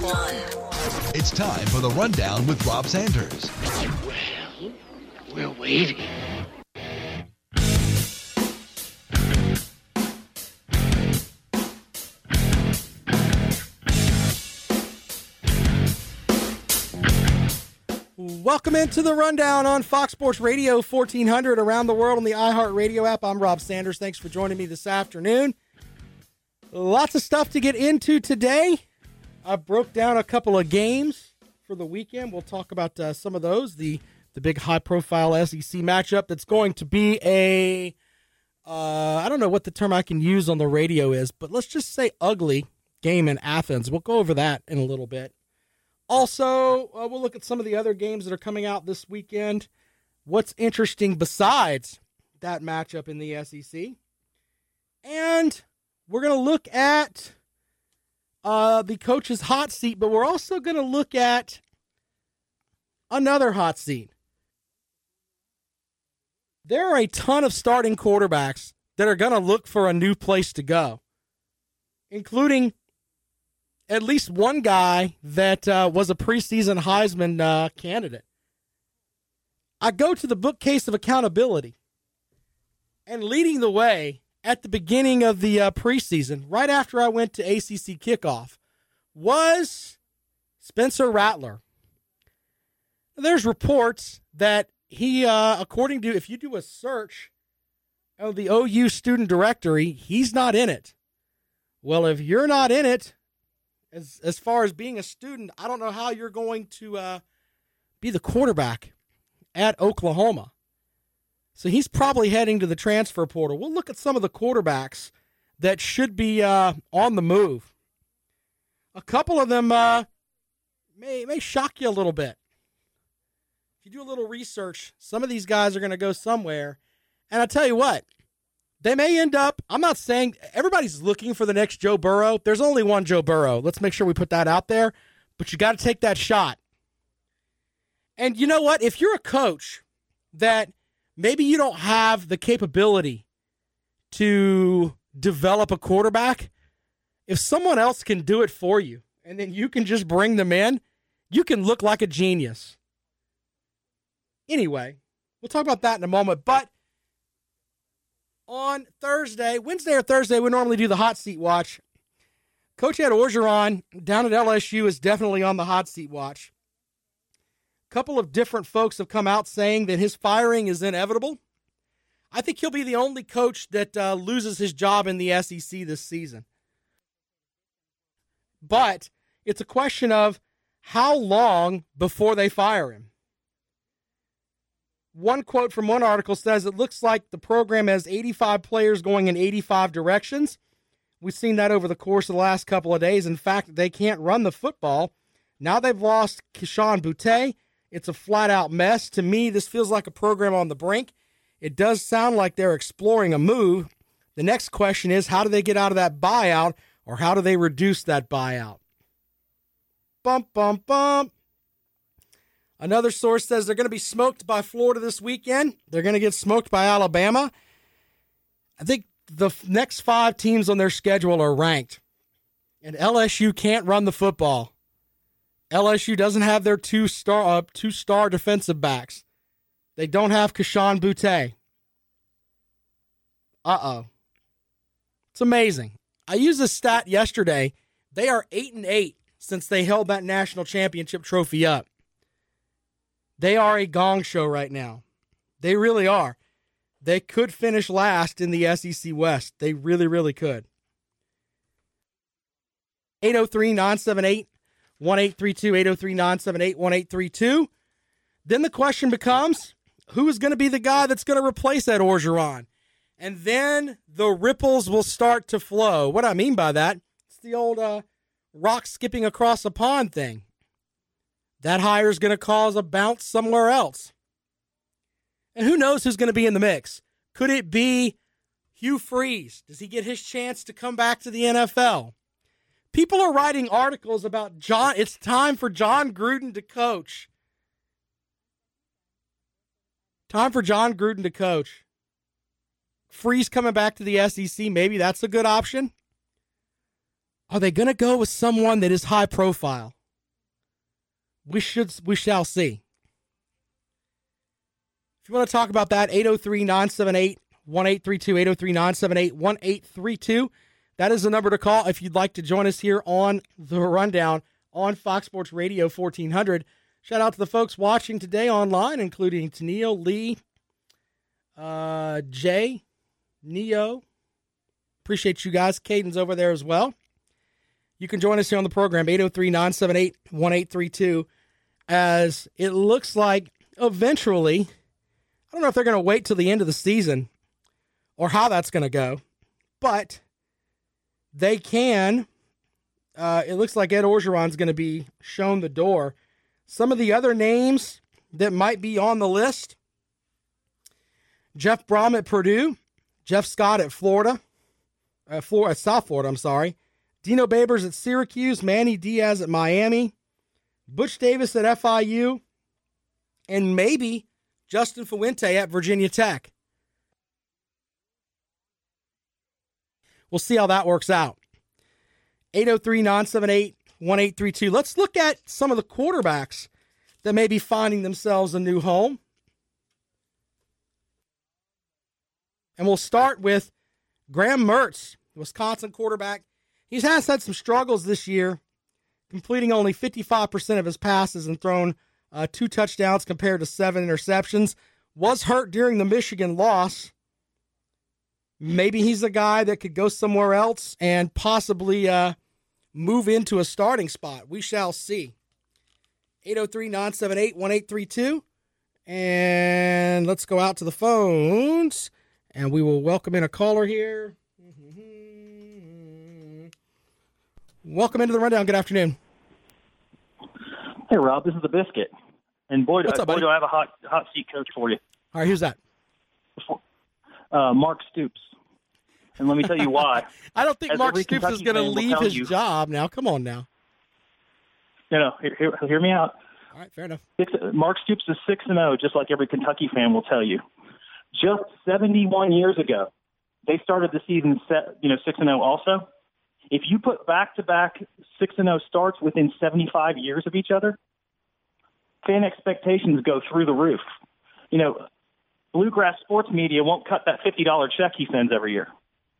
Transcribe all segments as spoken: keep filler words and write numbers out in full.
one. It's time for the Rundown with Rob Sanders. Well, we're waiting. Welcome into the Rundown on Fox Sports Radio fourteen hundred around the world on the iHeartRadio app. I'm Rob Sanders. Thanks for joining me this afternoon. Lots of stuff to get into today. I broke down a couple of games for the weekend. We'll talk about uh, some of those. The the big high-profile S E C matchup that's going to be a, uh, I don't know what the term I can use on the radio is, but let's just say ugly game in Athens. We'll go over that in a little bit. Also, uh, we'll look at some of the other games that are coming out this weekend. What's interesting besides that matchup in the S E C? And we're going to look at uh, the coach's hot seat, but we're also going to look at another hot seat. There are a ton of starting quarterbacks that are going to look for a new place to go, including at least one guy that uh, was a preseason Heisman uh, candidate. I go to the bookcase of accountability, and leading the way at the beginning of the uh, preseason, right after I went to A C C kickoff, was Spencer Rattler. There's reports that he, uh, according to, if you do a search of the O U student directory, he's not in it. Well, if you're not in it, As as far as being a student, I don't know how you're going to uh, be the quarterback at Oklahoma. So he's probably heading to the transfer portal. We'll look at some of the quarterbacks that should be uh, on the move. A couple of them uh, may, may shock you a little bit. If you do a little research, some of these guys are going to go somewhere. And I tell you what, they may end up, I'm not saying everybody's looking for the next Joe Burrow. There's only one Joe Burrow. Let's make sure we put that out there. But you got to take that shot. And you know what? If you're a coach that maybe you don't have the capability to develop a quarterback, if someone else can do it for you and then you can just bring them in, you can look like a genius. Anyway, we'll talk about that in a moment. But on Thursday, Wednesday or Thursday, we normally do the hot seat watch. Coach Ed Orgeron down at L S U is definitely on the hot seat watch. A couple of different folks have come out saying that his firing is inevitable. I think he'll be the only coach that uh, loses his job in the S E C this season. But it's a question of how long before they fire him. One quote from one article says, it looks like the program has eighty-five players going in eighty-five directions. We've seen that over the course of the last couple of days. In fact, they can't run the football. Now they've lost Kayshon Boutte. It's a flat-out mess. To me, this feels like a program on the brink. It does sound like they're exploring a move. The next question is, how do they get out of that buyout, or how do they reduce that buyout? Bump, bump, bump. Another source says they're going to be smoked by Florida this weekend. They're going to get smoked by Alabama. I think the next five teams on their schedule are ranked. And L S U can't run the football. L S U doesn't have their two-star uh, two-star defensive backs. They don't have Kayshon Boutte. Uh-oh. It's amazing. I used a stat yesterday. They are eight and eight since they held that national championship trophy up. They are a gong show right now. They really are. They could finish last in the S E C West. They really, really could. eight oh three, nine seven eight, one eight three two, eight oh three, nine seven eight, one eight three two. Then the question becomes, who is going to be the guy that's going to replace Ed Orgeron? And then the ripples will start to flow. What I mean by that, it's the old uh, rock skipping across a pond thing. That hire is going to cause a bounce somewhere else. And who knows who's going to be in the mix? Could it be Hugh Freeze? Does he get his chance to come back to the N F L? People are writing articles about John. It's time for John Gruden to coach. Time for John Gruden to coach. Freeze coming back to the S E C, maybe that's a good option. Are they going to go with someone that is high profile? We should, we shall see. If you want to talk about that, eight oh three, nine seven eight, one eight three two, eight oh three, nine seven eight, one eight three two. That is the number to call if you'd like to join us here on The Rundown on Fox Sports Radio fourteen hundred. Shout out to the folks watching today online, including Tennille, Lee, uh, Jay, Neo. Appreciate you guys. Caden's over there as well. You can join us here on the program, eight oh three, nine seven eight, one eight three two, as it looks like eventually, I don't know if they're going to wait till the end of the season or how that's going to go, but they can. Uh, it looks like Ed Orgeron's going to be shown the door. Some of the other names that might be on the list: Jeff Brom at Purdue, Jeff Scott at Florida, uh, Florida, South Florida, I'm sorry, Dino Babers at Syracuse, Manny Diaz at Miami, Butch Davis at F I U, and maybe Justin Fuente at Virginia Tech. We'll see how that works out. eight oh three, nine seven eight, one eight three two. Let's look at some of the quarterbacks that may be finding themselves a new home. And we'll start with Graham Mertz, Wisconsin quarterback. He has had some struggles this year, completing only fifty-five percent of his passes and thrown uh, two touchdowns compared to seven interceptions. Was hurt during the Michigan loss. Maybe he's a guy that could go somewhere else and possibly uh, move into a starting spot. We shall see. eight oh three, nine seven eight, one eight three two. And let's go out to the phones, and we will welcome in a caller here. Welcome into the Rundown. Good afternoon. Hey, Rob. This is the Biscuit. And boy, What's up, boy buddy? do I have a hot hot seat coach for you. All right, who's that? Uh, Mark Stoops. And let me tell you why. I don't think As Mark every Stoops is Kentucky going to fan will leave tell his you- job now. Come on now. No, no, hear, hear, hear me out. All right, fair enough. Six, Mark Stoops is six and zero, just like every Kentucky fan will tell you. Just seventy-one years ago, they started the season set, you know, six and zero. Also, if you put back-to-back six and zero starts within seventy-five years of each other, fan expectations go through the roof. You know, Bluegrass sports media won't cut that fifty dollar check he sends every year.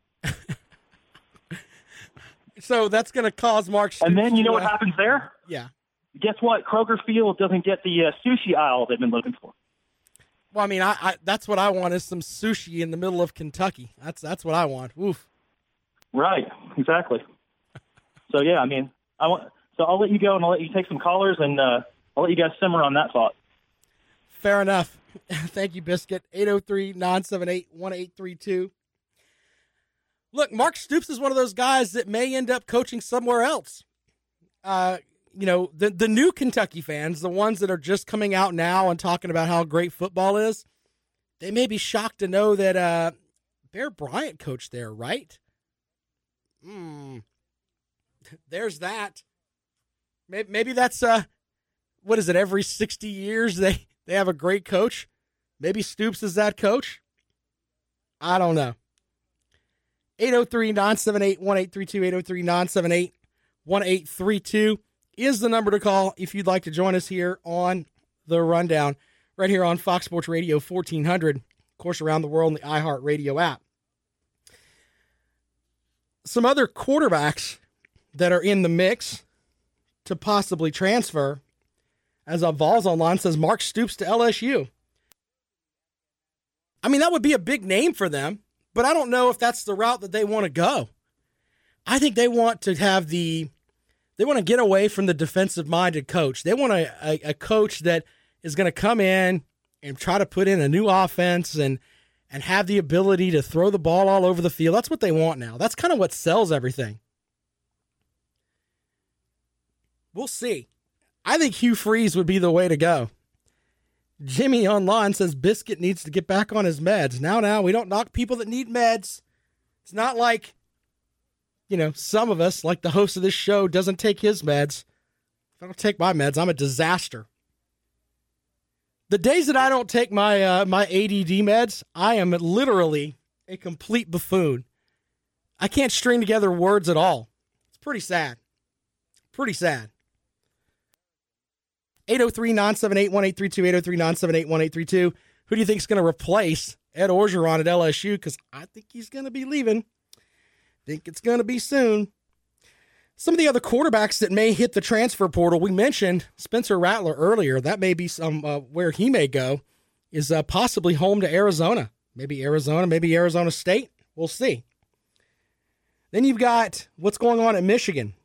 So that's going to cause Mark Stoops And then you know to, what uh, happens there? Yeah. Guess what? Kroger Field doesn't get the uh, sushi aisle they've been looking for. Well, I mean, I, I that's what I want is some sushi in the middle of Kentucky. That's that's what I want. Oof. Right, exactly. So yeah, I mean, I want. So I'll let you go and I'll let you take some callers and uh, I'll let you guys simmer on that thought. Fair enough. Thank you, Biscuit. eight oh three, nine seven eight, one eight three two. Look, Mark Stoops is one of those guys that may end up coaching somewhere else. Uh, you know, the the new Kentucky fans, the ones that are just coming out now and talking about how great football is, they may be shocked to know that uh, Bear Bryant coached there, right? Hmm. There's that. Maybe, maybe that's, uh, what is it, every sixty years they, they have a great coach? Maybe Stoops is that coach? I don't know. eight oh three, nine seven eight, one eight three two, eight oh three, nine seven eight, one eight three two is the number to call if you'd like to join us here on The Rundown, right here on Fox Sports Radio fourteen hundred, of course, around the world in the iHeartRadio app. Some other quarterbacks that are in the mix to possibly transfer, as a Vols Online says, Mark Stoops to L S U. I mean, that would be a big name for them, but I don't know if that's the route that they want to go. I think they want to have the, they want to get away from the defensive-minded coach. They want a, a, a coach that is going to come in and try to put in a new offense and and have the ability to throw the ball all over the field. That's what they want now. That's kind of what sells everything. We'll see. I think Hugh Freeze would be the way to go. Jimmy Online says Biscuit needs to get back on his meds. Now, now, we don't knock people that need meds. It's not like, you know, some of us, like the host of this show, doesn't take his meds. If I don't take my meds, I'm a disaster. The days that I don't take my uh, my A D D meds, I am literally a complete buffoon. I can't string together words at all. It's pretty sad. Pretty sad. eight oh three, nine seven eight, one eight three two, eight oh three, nine seven eight, one eight three two. Who do you think is going to replace Ed Orgeron at L S U? Because I think he's going to be leaving. Think it's going to be soon. Some of the other quarterbacks that may hit the transfer portal, we mentioned Spencer Rattler earlier. That may be some uh, where he may go, is uh, possibly home to Arizona. Maybe Arizona, maybe Arizona State. We'll see. Then you've got what's going on at Michigan.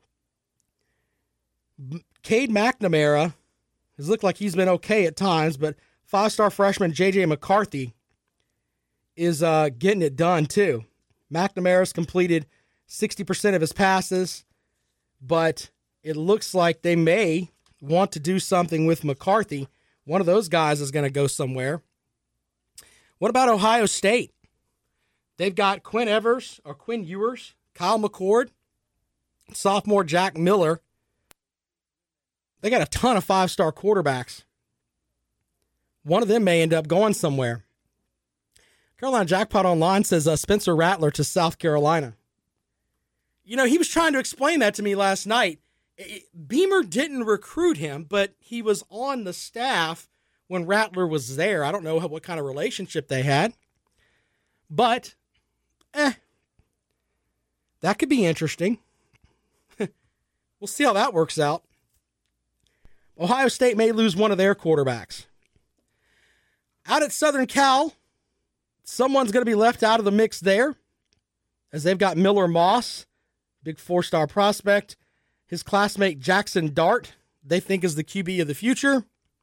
Cade McNamara has looked like he's been okay at times, but five-star freshman J J McCarthy is uh, getting it done too. McNamara's completed sixty percent of his passes, but it looks like they may want to do something with McCarthy. One of those guys is going to go somewhere. What about Ohio State? They've got Quinn Evers or Quinn Ewers, Kyle McCord, sophomore Jack Miller. They got a ton of five-star quarterbacks. One of them may end up going somewhere. Carolina Jackpot Online says uh, Spencer Rattler to South Carolina. You know, he was trying to explain that to me last night. It, Beamer didn't recruit him, but he was on the staff when Rattler was there. I don't know what kind of relationship they had. But, eh, that could be interesting. We'll see how that works out. Ohio State may lose one of their quarterbacks. Out at Southern Cal, someone's going to be left out of the mix there, as they've got Miller Moss, big four-star prospect. His classmate Jackson Dart, they think is the Q B of the future.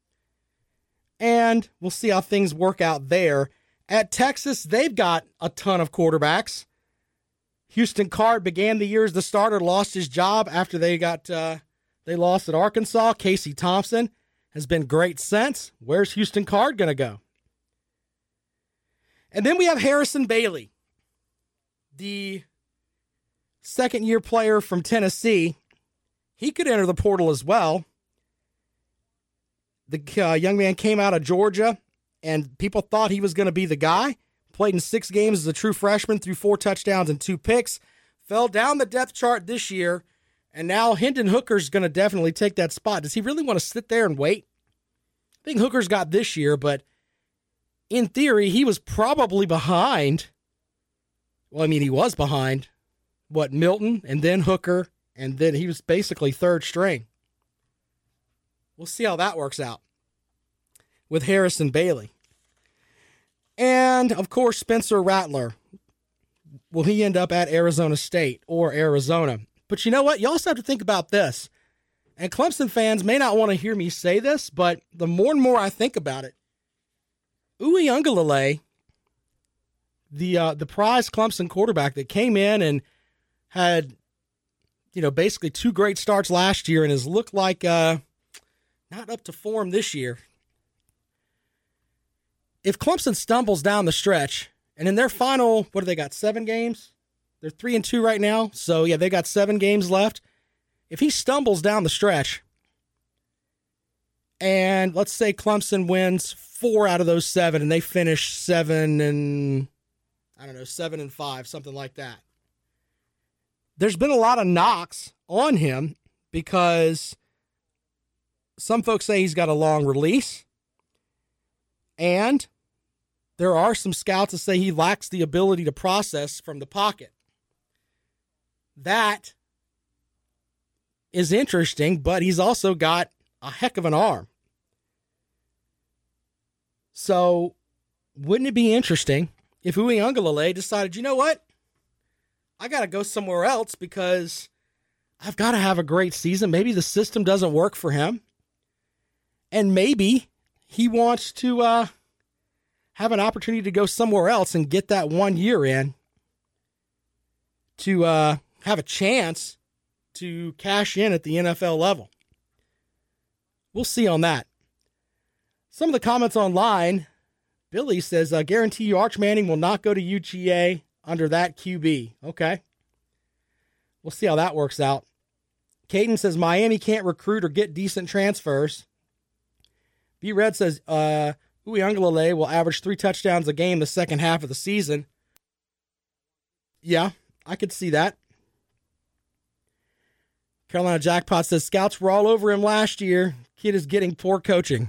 And we'll see how things work out there. At Texas, they've got a ton of quarterbacks. Houston Card began the year as the starter, lost his job after they got uh, they lost at Arkansas. Casey Thompson has been great since. Where's Houston Card going to go? And then we have Harrison Bailey, the second-year player from Tennessee. He could enter the portal as well. The uh, young man came out of Georgia, and people thought he was going to be the guy. Played in six games as a true freshman, threw four touchdowns and two picks. Fell down the depth chart this year, and now Hendon Hooker's going to definitely take that spot. Does he really want to sit there and wait? I think Hooker's got this year, but in theory, he was probably behind. Well, I mean, he was behind, what, Milton, and then Hooker, and then he was basically third string. We'll see how that works out with Harrison Bailey. And, of course, Spencer Rattler. Will he end up at Arizona State or Arizona? But you know what? You also have to think about this. And Clemson fans may not want to hear me say this, but the more and more I think about it, Uiagalelei, the uh, the prize Clemson quarterback that came in and had, you know, basically two great starts last year and has looked like uh, not up to form this year. If Clemson stumbles down the stretch, and in their final, what do they got, seven games? They're three and two right now, so yeah, they got seven games left. If he stumbles down the stretch, and let's say Clemson wins four out of those seven, and they finish seven and, I don't know, seven and five, something like that. There's been a lot of knocks on him because some folks say he's got a long release, and there are some scouts that say he lacks the ability to process from the pocket. That is interesting, but he's also got a heck of an arm. So, wouldn't it be interesting if Uiagalelei decided, you know what? I got to go somewhere else because I've got to have a great season. Maybe the system doesn't work for him. And maybe he wants to uh, have an opportunity to go somewhere else and get that one year in to uh, have a chance to cash in at the N F L level. We'll see on that. Some of the comments online, Billy says, I guarantee you Arch Manning will not go to U G A under that Q B. Okay. We'll see how that works out. Caden says Miami can't recruit or get decent transfers. B Red says uh, Uiagalelei will average three touchdowns a game the second half of the season. Yeah, I could see that. Carolina Jackpot says scouts were all over him last year. Kid is getting poor coaching.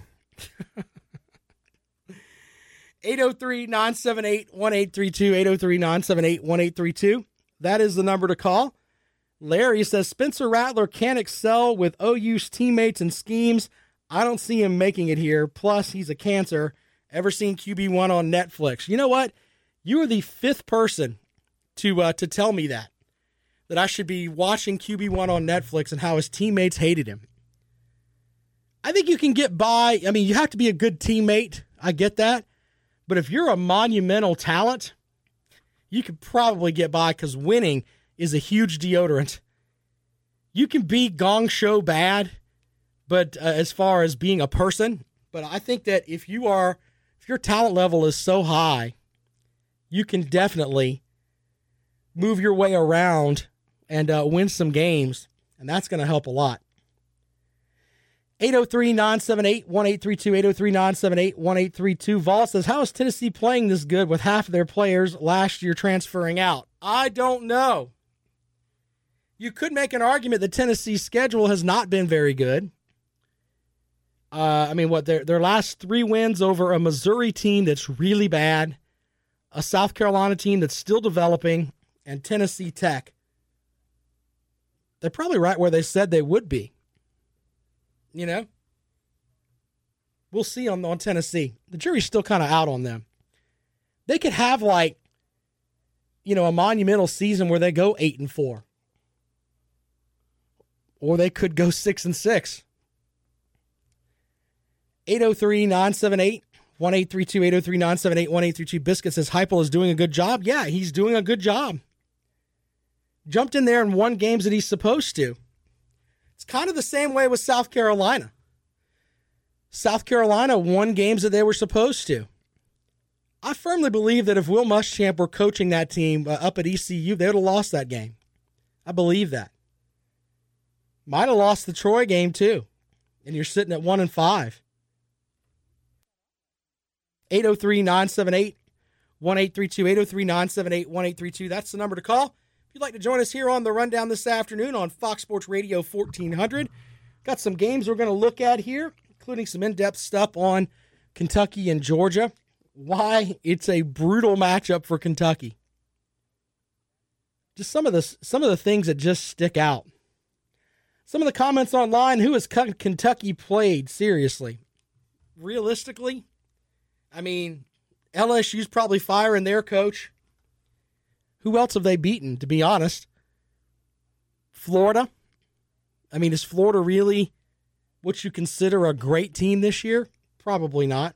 eight oh three, nine seven eight, one eight three two, eight oh three, nine seven eight, one eight three two. That is the number to call. Larry says Spencer Rattler can't excel with O U's teammates and schemes. I don't see him making it here. Plus, he's a cancer. Ever seen Q B one on Netflix? You know what? You are the fifth person to uh, to tell me that. That I should be watching Q B one on Netflix and how his teammates hated him. I think you can get by. I mean, you have to be a good teammate. I get that. But if you're a monumental talent, you could probably get by because winning is a huge deodorant. You can be gong show bad, but uh, as far as being a person, but I think that if you are, if your talent level is so high, you can definitely move your way around and uh, win some games, and that's going to help a lot. eight oh three, nine seven eight, one eight three two, eight oh three, nine seven eight, one eight three two. Vol says, how is Tennessee playing this good with half of their players last year transferring out? I don't know. You could make an argument that Tennessee's schedule has not been very good. Uh, I mean, what their their last three wins over a Missouri team that's really bad, a South Carolina team that's still developing, and Tennessee Tech. They're probably right where they said they would be. You know? We'll see on, on Tennessee. The jury's still kind of out on them. They could have, like, you know, a monumental season where they go eight and four. Or they could go six and six. eight oh three, nine seven eight, one eight three two, eight oh three, nine seven eight, one eight three two. Biscuit says Heupel is doing a good job. Yeah, he's doing a good job. Jumped in there and won games that he's supposed to. It's kind of the same way with South Carolina. South Carolina won games that they were supposed to. I firmly believe that if Will Muschamp were coaching that team uh, up at E C U, they would have lost that game. I believe that. Might have lost the Troy game too. And you're sitting at one and five. eight oh three, nine seven eight, one eight three two, eight oh three, nine seven eight, one eight three two. That's the number to call. If you'd like to join us here on the Rundown this afternoon on Fox Sports Radio fourteen hundred, got some games we're going to look at here, including some in-depth stuff on Kentucky and Georgia. Why it's a brutal matchup for Kentucky. Just some of the some of the things that just stick out. Some of the comments online, who has Kentucky played? Seriously. Realistically, I mean, L S U's probably firing their coach. Who else have they beaten, to be honest? Florida. I mean, is Florida really what you consider a great team this year? Probably not.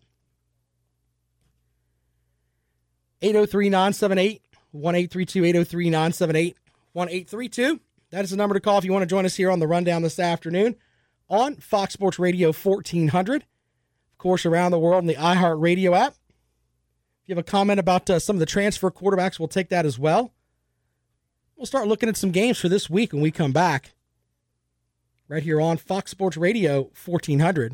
eight oh three, nine seven eight, one eight three two, eight oh three, nine seven eight, one eight three two. That is the number to call if you want to join us here on the Rundown this afternoon on Fox Sports Radio fourteen hundred. Of course, around the world in the iHeartRadio app. If you have a comment about uh, some of the transfer quarterbacks, we'll take that as well. We'll start looking at some games for this week when we come back. Right here on Fox Sports Radio fourteen hundred.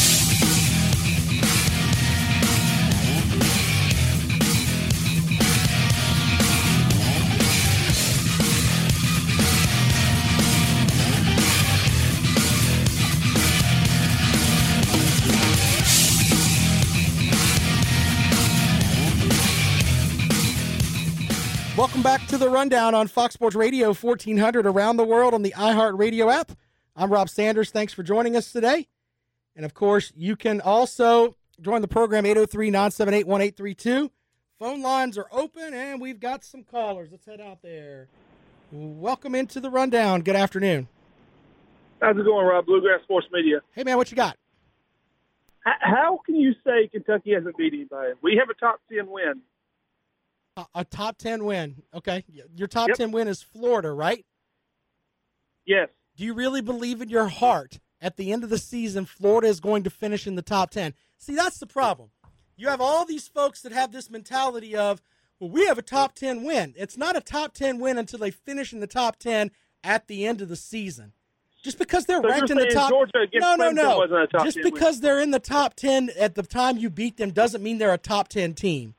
Welcome back to the Rundown on Fox Sports Radio fourteen hundred around the world on the iHeartRadio app. I'm Rob Sanders. Thanks for joining us today. And, of course, you can also join the program eight oh three, nine seven eight, one eight three two. Phone lines are open, and we've got some callers. Let's head out there. Welcome into the Rundown. Good afternoon. How's it going, Rob? Bluegrass Sports Media. Hey, man, what you got? How can you say Kentucky hasn't beat anybody? We have a top ten win. A, a top ten win. Okay. Your top yep. ten win is Florida, right? Yes. Do you really believe in your heart at the end of the season Florida is going to finish in the top ten? See, that's the problem. You have all these folks that have this mentality of, well, we have a top ten win. It's not a top ten win until they finish in the top ten at the end of the season. Just because they're so ranked in the top No, no, no. Just because win. they're in the top ten at the time you beat them doesn't mean they're a top ten team.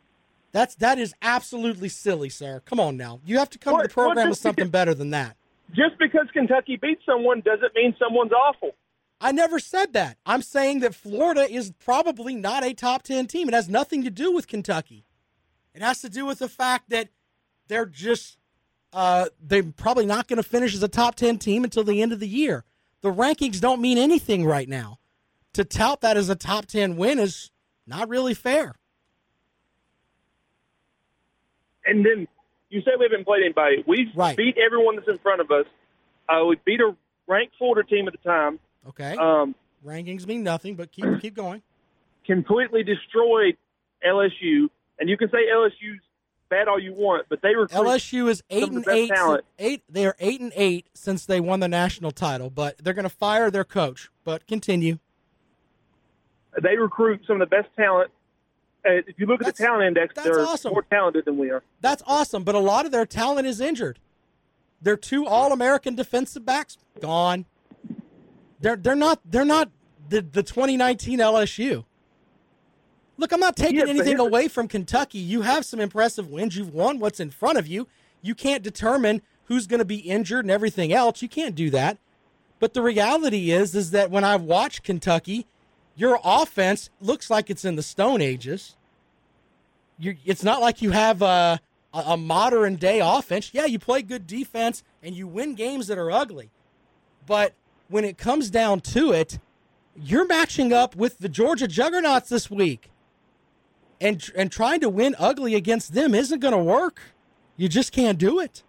That's that is absolutely silly, sir. Come on now. You have to come what, to the program what, with something better than that. just because Kentucky beats someone doesn't mean someone's awful. I never said that. I'm saying that Florida is probably not a top ten team. It has nothing to do with Kentucky. It has to do with the fact that they're just uh, they're probably not going to finish as a top ten team until the end of the year. The rankings don't mean anything right now. To tout that as a top ten win is not really fair. And then you say we haven't played anybody. We've right. beat everyone that's in front of us. Uh, we beat a ranked Florida team at the time. Okay. Um, Rankings mean nothing, but keep keep going. Completely destroyed L S U, and you can say L S U's bad all you want, but they recruit L S U is eight and eight, talent. eight. They are eight and eight since they won the national title, but they're going to fire their coach. But continue. They recruit some of the best talent. Uh, if you look at That's, the talent index, that's they're awesome. more talented than we are. That's awesome, but a lot of their talent is injured. Their two All-American defensive backs gone. They're they're not they're not the, the twenty nineteen L S U. Look, I'm not taking Yeah, anything but- away from Kentucky. You have some impressive wins. You've won what's in front of you. You can't determine who's going to be injured and everything else. You can't do that. But the reality is, is that when I watch Kentucky, your offense looks like it's in the Stone Ages. You're, it's not like you have a, a, a modern-day offense. Yeah, you play good defense, and you win games that are ugly. But when it comes down to it, you're matching up with the Georgia Juggernauts this week. And, and trying to win ugly against them isn't going to work. You just can't do it.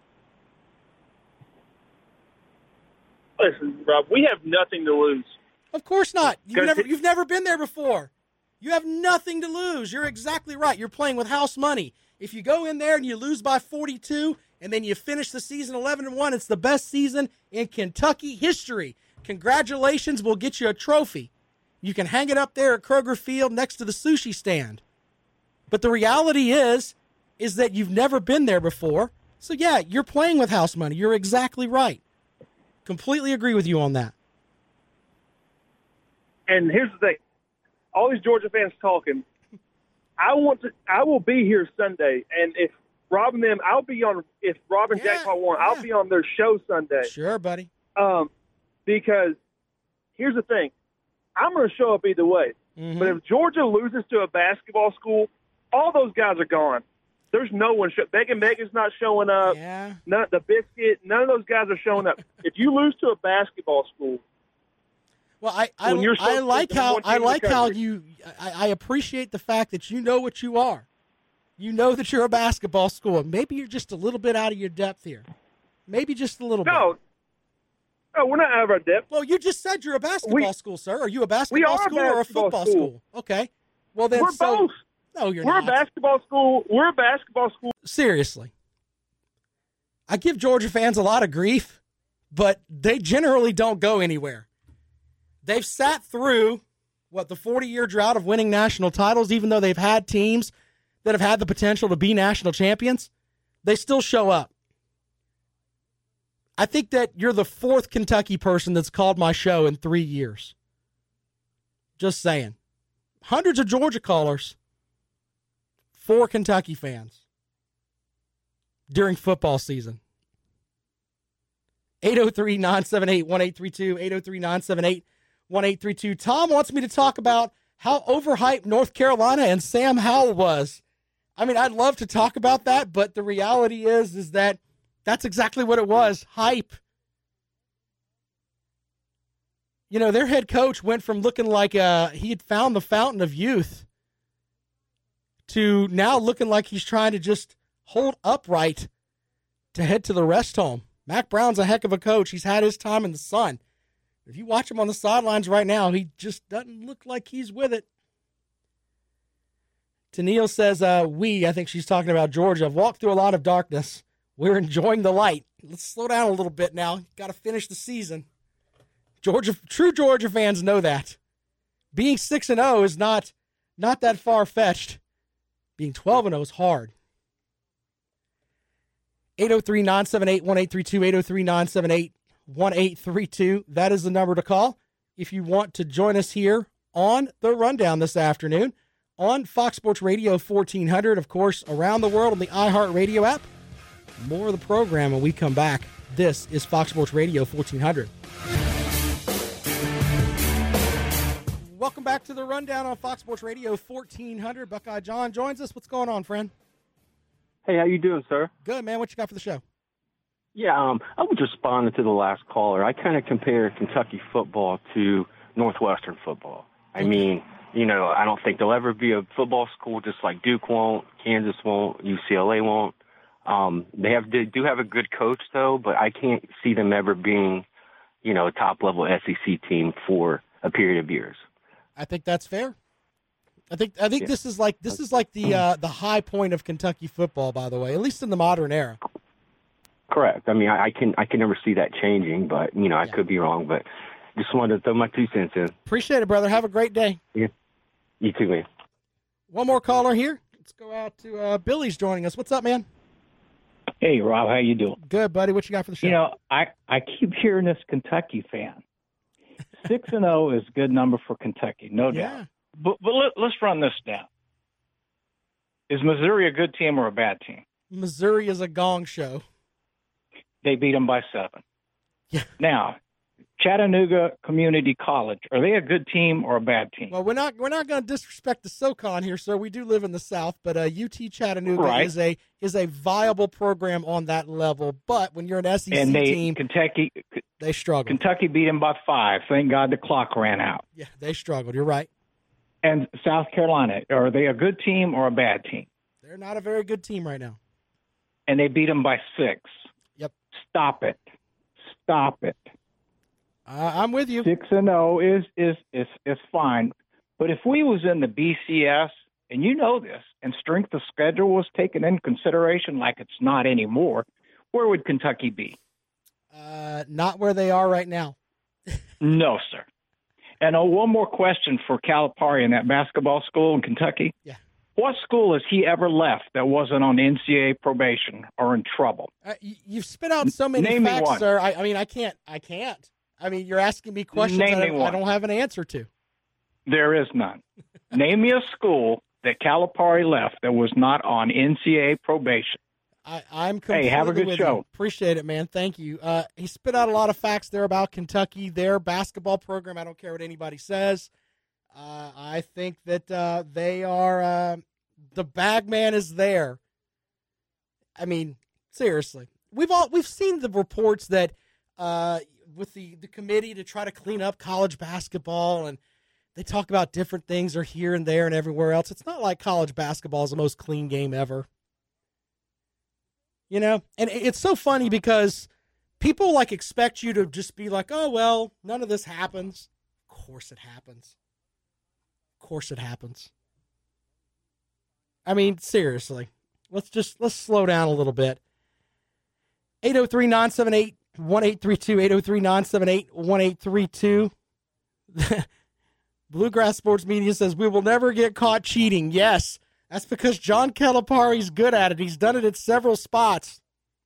Listen, Rob, we have nothing to lose. Of course not. You've never, it- you've never been there before. You have nothing to lose. You're exactly right. You're playing with house money. If you go in there and you lose by forty-two and then you finish the season eleven and one, it's the best season in Kentucky history. Congratulations. We'll get you a trophy. You can hang it up there at Kroger Field next to the sushi stand. But the reality is, is that you've never been there before. So, yeah, you're playing with house money. You're exactly right. Completely agree with you on that. And here's the thing. All these Georgia fans talking. I want to. I will be here Sunday, and if Rob and them, I'll be on. If Rob and Yeah, Jack want, yeah. I'll be on their show Sunday. Sure, buddy. Um, because here's the thing. I'm going to show up either way. Mm-hmm. But if Georgia loses to a basketball school, all those guys are gone. There's no one. Show, Megan Megan's not showing up. Yeah. None, the Biscuit. None of those guys are showing up. If you lose to a basketball school. Well, I I, When you're so I like close to how one team I in the like how country. you I, I appreciate the fact that you know what you are. You know that you're a basketball school. Maybe you're just a little bit out of your depth here. Maybe just a little No. bit. No, we're not out of our depth. Well, you just said you're a basketball We- school, sir. Are you a basketball are a school or a basketball football school. school? Okay. Well, then We're so both. no, you're We're not. a basketball school. We're a basketball school. Seriously. I give Georgia fans a lot of grief, but they generally don't go anywhere. They've sat through, what, the forty-year drought of winning national titles, even though they've had teams that have had the potential to be national champions. They still show up. I think that you're the fourth Kentucky person that's called my show in three years. Just saying. Hundreds of Georgia callers, four Kentucky fans during football season. eight oh three, nine seven eight, one eight three two, eight oh three, nine seven eight, one eight three two. Tom wants me to talk about how overhyped North Carolina and Sam Howell was. I mean, I'd love to talk about that, but the reality is, is that that's exactly what it was, hype. You know, their head coach went from looking like uh, he had found the fountain of youth to now looking like he's trying to just hold upright to head to the rest home. Mac Brown's a heck of a coach. He's had his time in the sun. If you watch him on the sidelines right now, he just doesn't look like he's with it. Tennille says, uh, we, I think she's talking about Georgia, have walked through a lot of darkness. We're enjoying the light. Let's slow down a little bit now. Got to finish the season. Georgia, true Georgia fans know that. Being six and oh is not, not that far-fetched. Being twelve and oh is hard. eight oh three, nine seven eight, one eight three two, eight oh three, nine seven eight, one eight three two. That is the number to call if you want to join us here on The Rundown this afternoon on Fox Sports Radio fourteen hundred, of course, around the world on the iHeartRadio app. More of the program when we come back. This is Fox Sports Radio fourteen hundred. Welcome back to the Rundown on Fox Sports Radio fourteen hundred. Buckeye John joins us. What's going on, friend? Hey, how you doing, sir? Good, man. What you got for the show? Yeah, um, I was responding to the last caller. I kind of compare Kentucky football to Northwestern football. I Okay. mean, you know, I don't think they'll ever be a football school just like Duke won't, Kansas won't, U C L A won't. Um, they have they do have a good coach, though, but I can't see them ever being, you know, a top-level S E C team for a period of years. I think that's fair. I think I think Yeah. this is like this is like the uh, the high point of Kentucky football, by the way, at least in the modern era. Correct. I mean, I, I can I can never see that changing, but, you know, I Yeah. could be wrong. But just wanted to throw my two cents in. Appreciate it, brother. Have a great day. Yeah. You too, man. One more caller here. Let's go out to uh, Billy's joining us. What's up, man? Hey, Rob, how you doing? Good, buddy. What you got for the show? You know, I, I keep hearing this Kentucky fan. Six and zero is a good number for Kentucky, no doubt. yeah. But, but let, let's run this down. Is Missouri a good team or a bad team? Missouri is a gong show. They beat them by seven. Yeah. Now, Chattanooga Community College, are they a good team or a bad team? Well, we're not we're not going to disrespect the SoCon here, sir. We do live in the South, but uh, U T Chattanooga Right. is a is a viable program on that level. But when you're an S E C and they team, Kentucky they struggle. Kentucky beat them by five. Thank God the clock ran out. Yeah, they struggled. You're right. And South Carolina, are they a good team or a bad team? They're not a very good team right now. And they beat them by six. Yep. Stop it. Stop it. Uh, I'm with you. Six and zero is is is is fine, but if we was in the B C S, and you know this, and strength of schedule was taken in consideration, like it's not anymore, where would Kentucky be? Uh, not where they are right now. No, sir. And oh, one more question for Calipari in that basketball school in Kentucky. Yeah. What school has he ever left that wasn't on N C double A probation or in trouble? Uh, you, you've spit out so many Name me facts, one. sir. I, I mean, I can't. I can't. I mean, you're asking me questions Name that me I, I one. don't have an answer to. There is none. Name me a school that Calipari left that was not on N C double A probation. I, I'm completely Hey, have a good with show. you. Appreciate it, man. Thank you. Uh, he spit out a lot of facts there about Kentucky, their basketball program. I don't care what anybody says. Uh, I think that uh, they are uh, the bag man is there. I mean, seriously, we've all we've seen the reports that uh, with the, the committee to try to clean up college basketball, and they talk about different things are here and there and everywhere else. It's not like college basketball is the most clean game ever. You know, and it's so funny because people like expect you to just be like, oh, well, none of this happens. Of course it happens. Of course it happens. I mean, seriously, let's just, let's slow down a little bit. eight oh three, nine seven eight, one eight three two, eight oh three, nine seven eight, one eight three two. Bluegrass Sports Media says, we will never get caught cheating. Yes. That's because John Calipari's good at it. He's done it at several spots.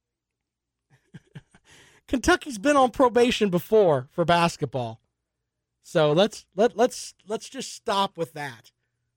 Kentucky's been on probation before for basketball. So let's let let's let's just stop with that.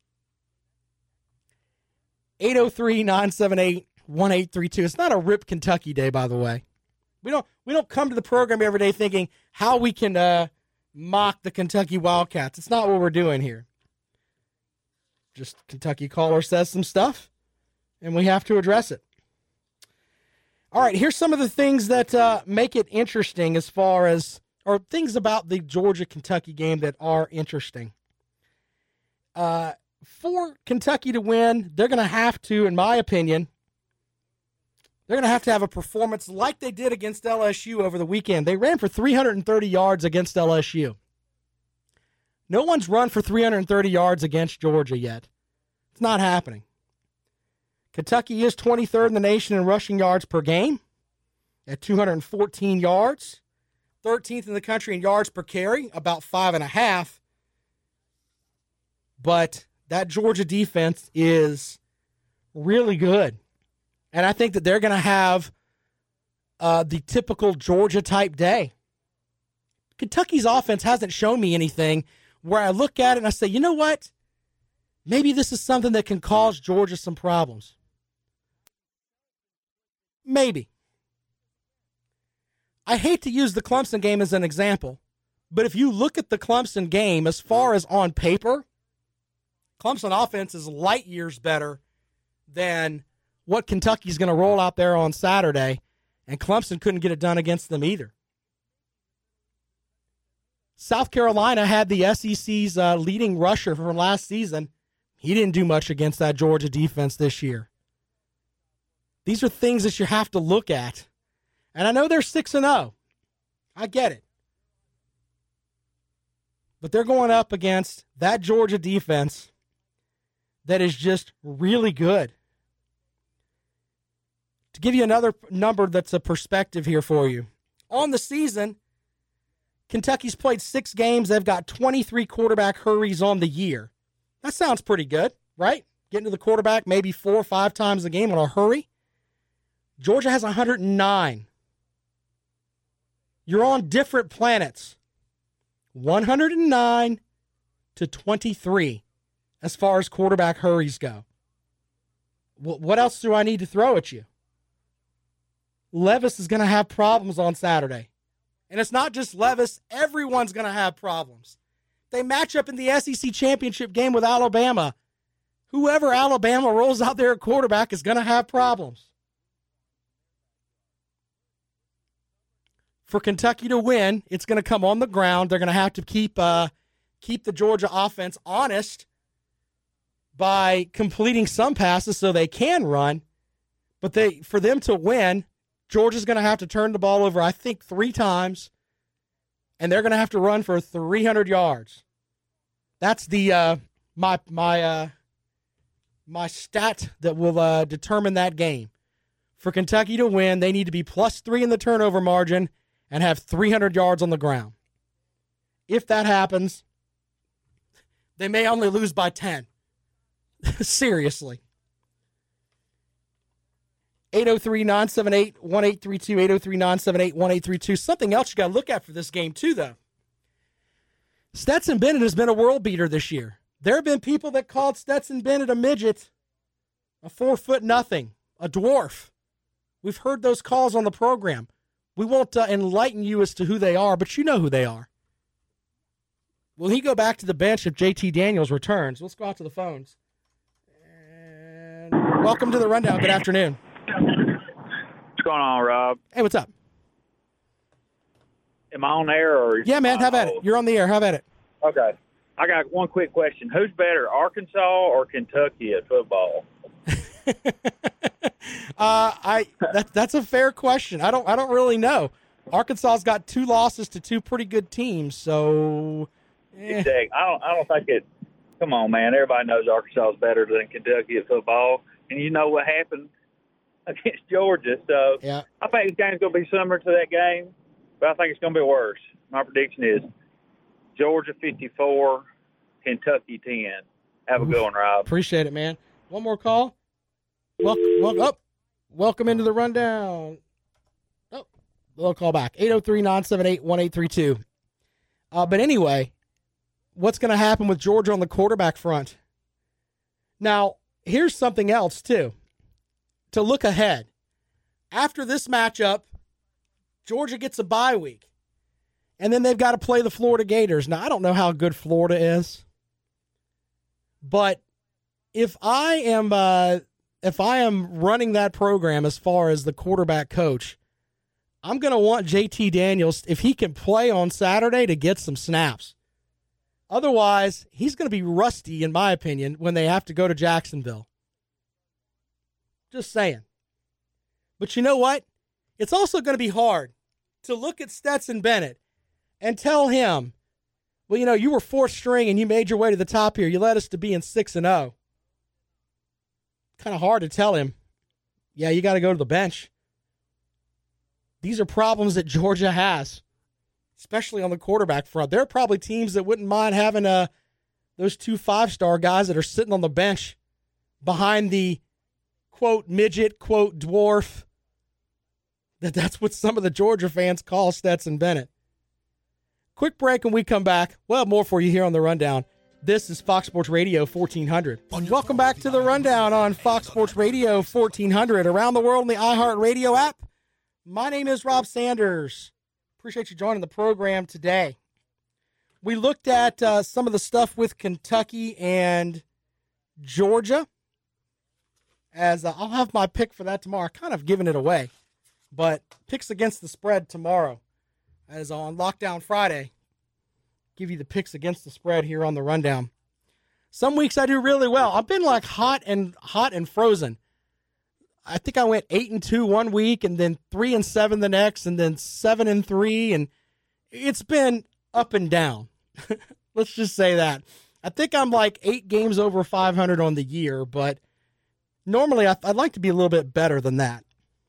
eight oh three, nine seven eight, one eight three two. It's not a Rip Kentucky day, by the way. We don't we don't come to the program every day thinking how we can uh, mock the Kentucky Wildcats. It's not what we're doing here. Just Kentucky caller says some stuff, and we have to address it. All right, here's some of the things that uh, make it interesting as far as, or things about the Georgia-Kentucky game that are interesting. Uh, for Kentucky to win, they're going to have to, in my opinion, they're going to have to have a performance like they did against L S U over the weekend. They ran for three hundred thirty yards against L S U. No one's run for three hundred thirty yards against Georgia yet. It's not happening. Kentucky is twenty-third in the nation in rushing yards per game at two hundred fourteen yards. thirteenth in the country in yards per carry, about five and a half. But that Georgia defense is really good. And I think that they're going to have uh, the typical Georgia-type day. Kentucky's offense hasn't shown me anything where I look at it and I say, you know what? Maybe this is something that can cause Georgia some problems. Maybe. I hate to use the Clemson game as an example, but if you look at the Clemson game as far as on paper, Clemson offense is light years better than what Kentucky's going to roll out there on Saturday, and Clemson couldn't get it done against them either. South Carolina had the S E C's uh, leading rusher from last season. He didn't do much against that Georgia defense this year. These are things that you have to look at. And I know they're six and oh. I get it. But they're going up against that Georgia defense that is just really good. To give you another number that's a perspective here for you. On the season, Kentucky's played six games. They've got twenty-three quarterback hurries on the year. That sounds pretty good, right? Getting to the quarterback maybe four or five times a game on a hurry. Georgia has one hundred nine. You're on different planets. one hundred nine to twenty-three as far as quarterback hurries go. What else do I need to throw at you? Levis is going to have problems on Saturday. And it's not just Levis. Everyone's going to have problems. They match up in the S E C championship game with Alabama. Whoever Alabama rolls out there at quarterback is going to have problems. For Kentucky to win, it's going to come on the ground. They're going to have to keep uh, keep the Georgia offense honest by completing some passes so they can run. But they, for them to win, Georgia's going to have to turn the ball over, I think, three times, and they're going to have to run for three hundred yards. That's the uh, my my uh, my stat that will uh, determine that game. For Kentucky to win, they need to be plus three in the turnover margin and have three hundred yards on the ground. If that happens, they may only lose by ten. Seriously. eight oh three, nine seven eight, one eight three two, eight oh three, nine seven eight, one eight three two. Something else you got to look at for this game, too, though. Stetson Bennett has been a world beater this year. There have been people that called Stetson Bennett a midget, a four-foot nothing, a dwarf. We've heard those calls on the program. We won't uh, enlighten you as to who they are, but you know who they are. Will he go back to the bench if J T Daniels returns? Let's go out to the phones. And welcome to the Rundown. Good afternoon. What's going on, Rob? Hey, what's up? Am I on air? Or yeah, man, have at it. You're on the air. Have at it. Okay. I got one quick question. Who's better, Arkansas or Kentucky at football? uh, I that, that's a fair question. I don't I don't really know. Arkansas's got two losses to two pretty good teams, so eh. Exactly. I don't I don't think it. Come on, man. Everybody knows Arkansas is better than Kentucky at football, and you know what happened against Georgia. So yeah. I think this game's going to be similar to that game, but I think it's going to be worse. My prediction is Georgia fifty-four, Kentucky ten. Have a good one, Rob. Appreciate it, man. One more call. Welcome, welcome, oh, welcome into the Rundown. Oh, little call back. eight oh three, nine seven eight, one eight three two. Uh, but anyway, what's going to happen with Georgia on the quarterback front? Now, here's something else, too. To look ahead. After this matchup, Georgia gets a bye week. And then they've got to play the Florida Gators. Now, I don't know how good Florida is. But if I am uh, if I am running that program as far as the quarterback coach, I'm going to want J T Daniels, if he can play on Saturday, to get some snaps. Otherwise, he's going to be rusty, in my opinion, when they have to go to Jacksonville. Just saying. But you know what? It's also going to be hard to look at Stetson Bennett and tell him, well, you know, you were fourth string and you made your way to the top here. You led us to being six and oh. Kind of hard to tell him, yeah, you got to go to the bench. These are problems that Georgia has, especially on the quarterback front. There are probably teams that wouldn't mind having uh, those two five-star guys that are sitting on the bench behind the, quote, midget, quote, dwarf. That That's what some of the Georgia fans call Stetson Bennett. Quick break and we come back. We'll have more for you here on The Rundown. This is Fox Sports Radio fourteen hundred. Welcome back to The Rundown on Fox Sports Radio fourteen hundred. Around the world on the iHeartRadio app. My name is Rob Sanders. Appreciate you joining the program today. We looked at uh, some of the stuff with Kentucky and Georgia. As uh, I'll have my pick for that tomorrow. Kind of giving it away. But picks against the spread tomorrow. As on Lockdown Friday. Give you the picks against the spread here on the rundown. Some weeks I do really well. I've been like hot and hot and frozen. I think I went eight and two one week, and then three and seven the next, and then seven and three, and it's been up and down. Let's just say that. I think I'm like eight games over five hundred on the year, but normally I'd like to be a little bit better than that.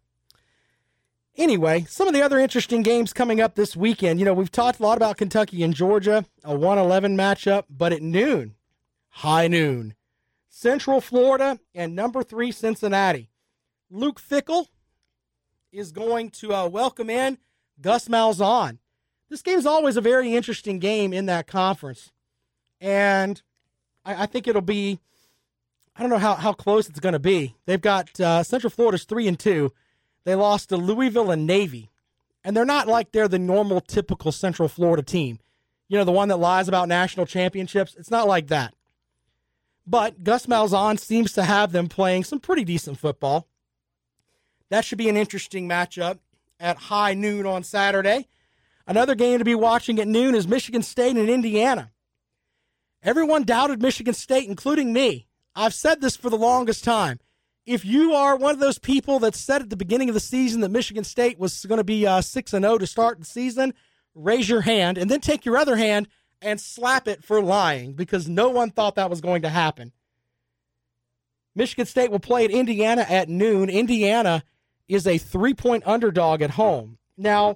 Anyway, some of the other interesting games coming up this weekend. You know, we've talked a lot about Kentucky and Georgia, a one eleven matchup, but at noon, high noon, Central Florida and number three Cincinnati. Luke Fickell is going to uh, welcome in Gus Malzahn. This game's always a very interesting game in that conference, and I, I think it'll be, I don't know how, how close it's going to be. They've got uh, Central Florida's three and two. They lost to Louisville and Navy, and they're not like they're the normal, typical Central Florida team. You know, the one that lies about national championships. It's not like that. But Gus Malzahn seems to have them playing some pretty decent football. That should be an interesting matchup at high noon on Saturday. Another game to be watching at noon is Michigan State and Indiana. Everyone doubted Michigan State, including me. I've said this for the longest time. If you are one of those people that said at the beginning of the season that Michigan State was going to be uh, six and oh to start the season, raise your hand and then take your other hand and slap it for lying, because no one thought that was going to happen. Michigan State will play at Indiana at noon. Indiana is a three-point underdog at home. Now,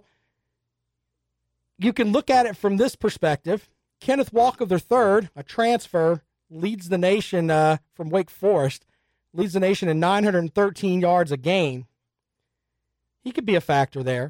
you can look at it from this perspective. Kenneth Walker the third, a transfer, leads the nation uh, from Wake Forest, leads the nation in nine hundred thirteen yards a game. He could be a factor there.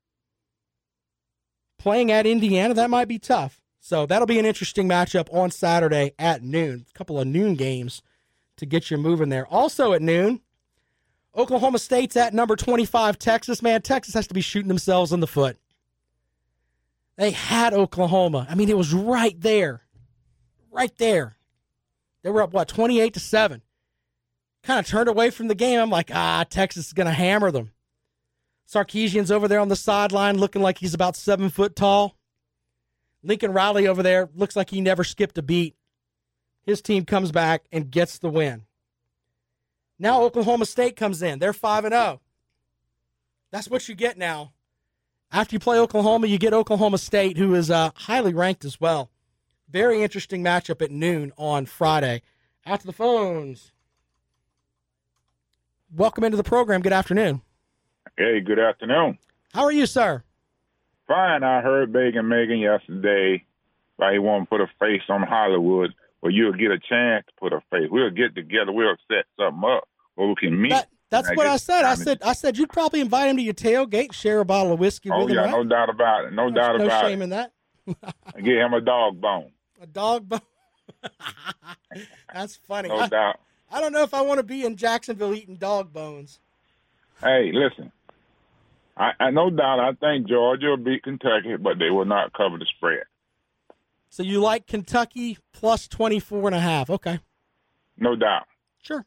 Playing at Indiana, that might be tough. So that'll be an interesting matchup on Saturday at noon. A couple of noon games to get you moving there. Also at noon, Oklahoma State's at number twenty-five, Texas. Man, Texas has to be shooting themselves in the foot. They had Oklahoma. I mean, it was right there. Right there. They were up, what, twenty-eight to seven. Kind of turned away from the game. I'm like, ah, Texas is going to hammer them. Sarkisian's over there on the sideline looking like he's about seven foot tall. Lincoln Riley over there looks like he never skipped a beat. His team comes back and gets the win. Now Oklahoma State comes in. They're five and oh. That's what you get now. After you play Oklahoma, you get Oklahoma State, who is uh, highly ranked as well. Very interesting matchup at noon on Friday. Out to the phones. Welcome into the program. Good afternoon. Hey, good afternoon. How are you, sir? Fine. I heard Megan Megan yesterday why he want to put a face on Hollywood. Well, you'll get a chance to put a face. We'll get together. We'll set something up where we can meet. That, that's what I said. I said I said you'd probably invite him to your tailgate, share a bottle of whiskey oh, with him. Oh, yeah, right? no doubt about it. No There's doubt no about it. No shame in that. Get him a dog bone. A dog bone? That's funny. No I, doubt. I don't know if I want to be in Jacksonville eating dog bones. Hey, listen. I, I no doubt I think Georgia will beat Kentucky, but they will not cover the spread. So you like Kentucky plus twenty-four and a half. Okay. No doubt. Sure.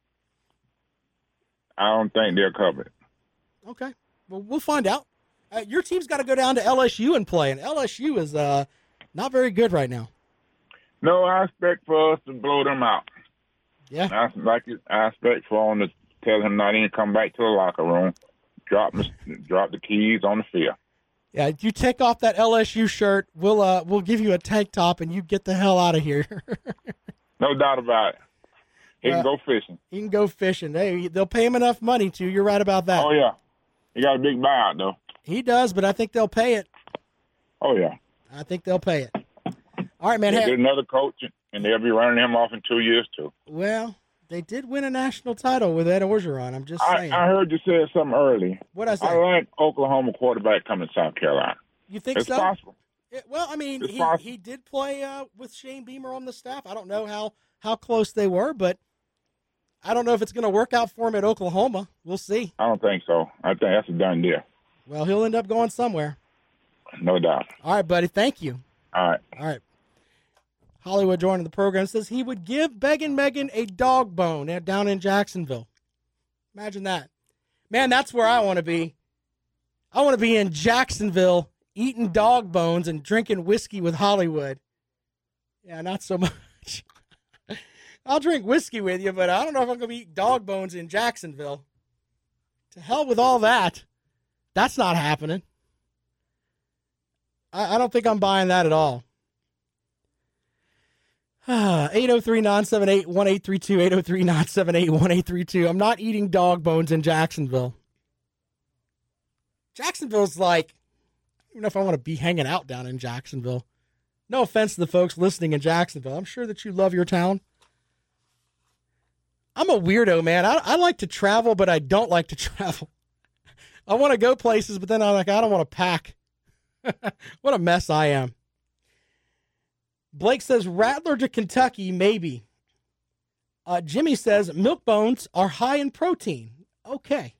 I don't think they'll cover it. Okay. Well, we'll find out. Uh, your team's got to go down to L S U and play, and L S U is uh, not very good right now. No, I expect for us to blow them out. Yeah. I, like it, I expect for them to tell him not even come back to the locker room, drop, drop the keys on the field. Yeah, if you take off that L S U shirt, we'll uh, we'll give you a tank top, and you get the hell out of here. No doubt about it. He uh, can go fishing. He can go fishing. Hey, they'll pay him enough money to. You're right about that. Oh yeah, he got a big buyout though. He does, but I think they'll pay it. Oh yeah, I think they'll pay it. All right, man. They'll hey, get another coach, and they'll be running him off in two years too. Well, they did win a national title with Ed Orgeron. I'm just I, saying. I heard you say something early. What I say? I like Oklahoma quarterback coming to South Carolina. You think it's so? Possible. It, well, I mean, it's he, possible. he did play uh, with Shane Beamer on the staff. I don't know how, how close they were, but I don't know if it's going to work out for him at Oklahoma. We'll see. I don't think so. I think that's a done deal. Well, he'll end up going somewhere. no doubt. All right, buddy. Thank you. All right. All right. Hollywood joining the program says he would give Beggin' Megan a dog bone down in Jacksonville. Imagine that. Man, that's where I want to be. I want to be in Jacksonville eating dog bones and drinking whiskey with Hollywood. Yeah, not so much. I'll drink whiskey with you, but I don't know if I'm going to be eating dog bones in Jacksonville. To hell with all that. That's not happening. I, I don't think I'm buying that at all. eight oh three, nine seven eight, one eight three two, eight oh three, nine seven eight, one eight three two. I'm not eating dog bones in Jacksonville. Jacksonville's like, I don't even know if I want to be hanging out down in Jacksonville. No offense to the folks listening in Jacksonville. I'm sure that you love your town. I'm a weirdo, man. I, I like to travel, but I don't like to travel. I want to go places, but then I'm like, I don't want to pack. What a mess I am. Blake says, Rattler to Kentucky, maybe. Uh, Jimmy says, milk bones are high in protein. Okay.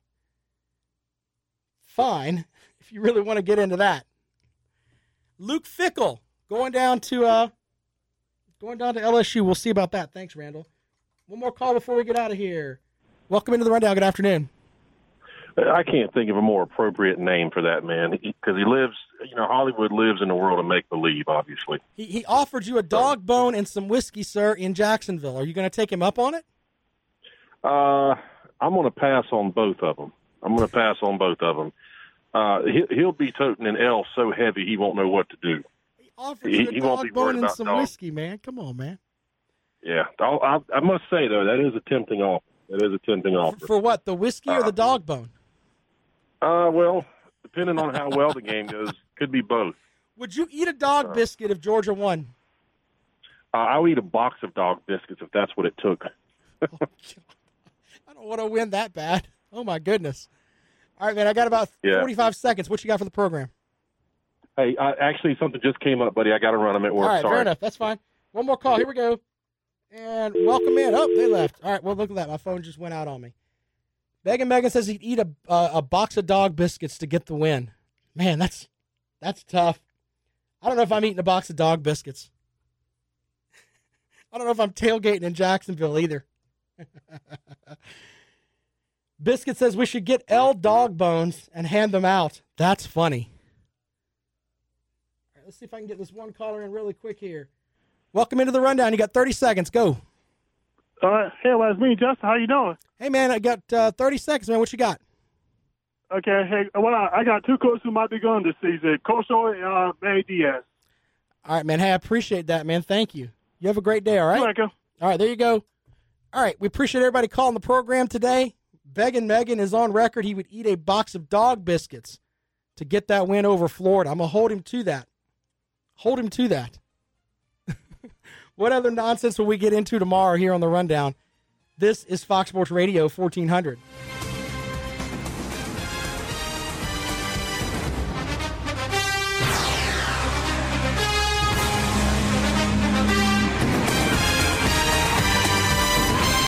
Fine, if you really want to get into that. Luke Fickle, going down to uh, going down to L S U. We'll see about that. Thanks, Randall. One more call before we get out of here. Welcome into the Rundown. Good afternoon. I can't think of a more appropriate name for that man because he lives, you know, Hollywood lives in a world of make-believe, obviously. He, he offered you a dog bone and some whiskey, sir, in Jacksonville. Are you going to take him up on it? Uh, I'm going to pass on both of them. I'm going to pass on both of them. Uh, he, he'll be toting an L so heavy he won't know what to do. He offered you a he, he won't dog be bone worried and about some dogs. whiskey, man. Come on, man. Yeah, I'll, I'll, I must say, though, that is a tempting offer. That is a tempting offer. For, for what, the whiskey uh, or the dog bone? Uh, well, depending on how well the game goes, could be both. Would you eat a dog uh, biscuit if Georgia won? Uh, I'll eat a box of dog biscuits if that's what it took. Oh, I don't want to win that bad. Oh, my goodness. All right, man, I got about yeah. forty-five seconds. What you got for the program? Hey, uh, actually, something just came up, buddy. I got to run. I'm at work. All right, Sorry. fair enough. That's fine. One more call. Here we go. And welcome in. Oh, they left. All right, well, look at that. My phone just went out on me. Beggin' Megan says he'd eat a uh, a box of dog biscuits to get the win. Man, that's that's tough. I don't know if I'm eating a box of dog biscuits. I don't know if I'm tailgating in Jacksonville either. Biscuit says we should get L dog bones and hand them out. That's funny. All right, let's see if I can get this one caller in really quick here. Welcome into the Rundown. You got thirty seconds. Go. Uh, hey, well, it's me, Justin. How you doing? Hey, man, I got uh, thirty seconds, man. What you got? Okay, hey, well, I, I got two coaches who might be going this season, Coastal and uh, Manny Diaz. All right, man. Hey, I appreciate that, man. Thank you. You have a great day, all right? You're welcome. All right, there you go. All right, we appreciate everybody calling the program today. Beggin' Megan is on record. He would eat a box of dog biscuits to get that win over Florida. I'm going to hold him to that. Hold him to that. What other nonsense will we get into tomorrow here on the Rundown? This is Fox Sports Radio fourteen hundred.